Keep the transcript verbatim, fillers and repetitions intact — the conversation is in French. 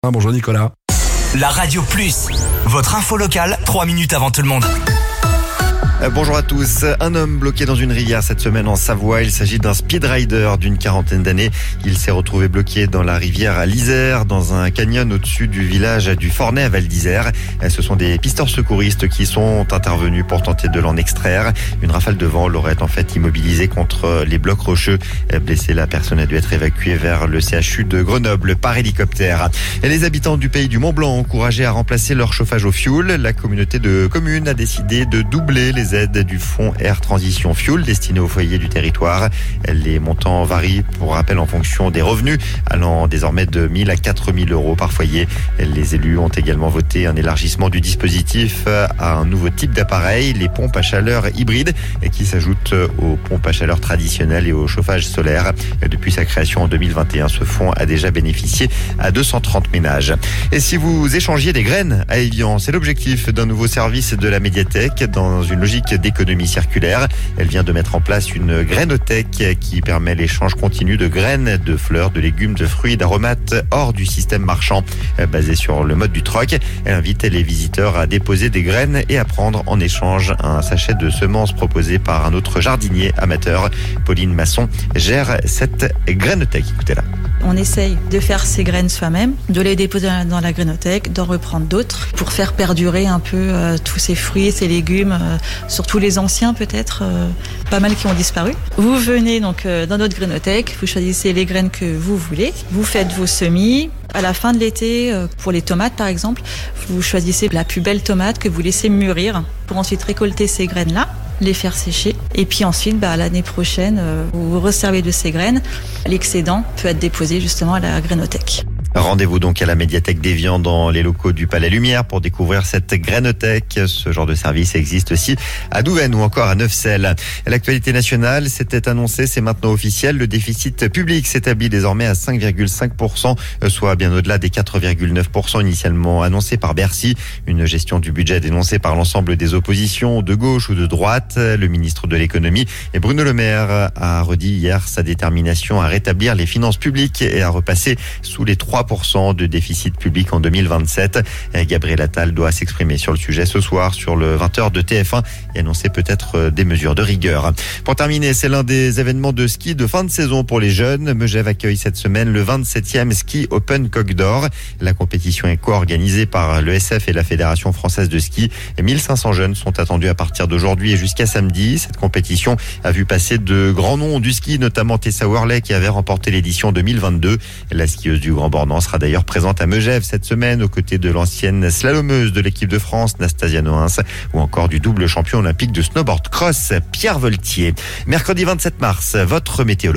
Bonjour Nicolas. La Radio Plus, votre info locale, trois minutes avant tout le monde. Bonjour à tous. Un homme bloqué dans une rivière cette semaine en Savoie. Il s'agit d'un speedrider d'une quarantaine d'années. Il s'est retrouvé bloqué dans la rivière à l'Isère, dans un canyon au-dessus du village du Fornay à Val d'Isère. Ce sont des pisteurs secouristes qui sont intervenus pour tenter de l'en extraire. Une rafale de vent l'aurait en fait immobilisé contre les blocs rocheux. Blessé, la personne a dû être évacuée vers le C H U de Grenoble par hélicoptère. Et les habitants du pays du Mont-Blanc encouragés à remplacer leur chauffage au fioul. La communauté de communes a décidé de doubler les aides du fonds Air Transition Fuel destiné aux foyers du territoire. Les montants varient, pour rappel, en fonction des revenus, allant désormais de mille à quatre mille euros par foyer. Les élus ont également voté un élargissement du dispositif à un nouveau type d'appareil, les pompes à chaleur hybrides, qui s'ajoutent aux pompes à chaleur traditionnelles et au chauffage solaire. Depuis sa création en deux mille vingt et un, ce fonds a déjà bénéficié à deux cent trente ménages. Et si vous échangiez des graines à Évian, c'est l'objectif d'un nouveau service de la médiathèque dans une logique d'économie circulaire. Elle vient de mettre en place une grainothèque qui permet l'échange continu de graines, de fleurs, de légumes, de fruits, d'aromates hors du système marchand. Basée sur le mode du troc, elle invite les visiteurs à déposer des graines et à prendre en échange un sachet de semences proposé par un autre jardinier amateur. Pauline Masson gère cette grainothèque. Écoutez-la. On essaye de faire ces graines soi-même, de les déposer dans la grainothèque, d'en reprendre d'autres pour faire perdurer un peu euh, tous ces fruits, ces légumes, euh, surtout les anciens peut-être, euh, pas mal qui ont disparu. Vous venez donc euh, dans notre grainothèque, vous choisissez les graines que vous voulez, vous faites vos semis. À la fin de l'été, euh, pour les tomates par exemple, vous choisissez la plus belle tomate que vous laissez mûrir pour ensuite récolter ces graines-là, les faire sécher. Et puis ensuite, bah, l'année prochaine, euh, vous vous resservez de ces graines. L'excédent peut être déposé justement à la grainothèque. Rendez-vous donc à la médiathèque d'Évian dans les locaux du Palais Lumière pour découvrir cette grainothèque. Ce genre de service existe aussi à Douvaine ou encore à Neufchâtel. L'actualité nationale, c'était annoncé, c'est maintenant officiel. Le déficit public s'établit désormais à cinq virgule cinq pour cent, soit bien au-delà des quatre virgule neuf pour cent initialement annoncés par Bercy. Une gestion du budget dénoncée par l'ensemble des oppositions, de gauche ou de droite. Le ministre de l'économie, Bruno Le Maire, a redit hier sa détermination à rétablir les finances publiques et à repasser sous les trois pour cent de déficit public en deux mille vingt-sept. Gabriel Attal doit s'exprimer sur le sujet ce soir sur le vingt heures de T F un et annoncer peut-être des mesures de rigueur. Pour terminer, c'est l'un des événements de ski de fin de saison pour les jeunes. Megève accueille cette semaine le vingt-septième Ski Open Coq d'Or. La compétition est co-organisée par l'E S F et la Fédération française de ski. mille cinq cents jeunes sont attendus à partir d'aujourd'hui et jusqu'à samedi. Cette compétition a vu passer de grands noms du ski, notamment Tessa Worley qui avait remporté l'édition deux mille vingt-deux. La skieuse du Grand Bornand sera d'ailleurs présente à Megève cette semaine aux côtés de l'ancienne slalomeuse de l'équipe de France, Nastasia Noens, ou encore du double champion olympique de snowboard cross, Pierre Voltier. Mercredi vingt-sept mars, votre météo.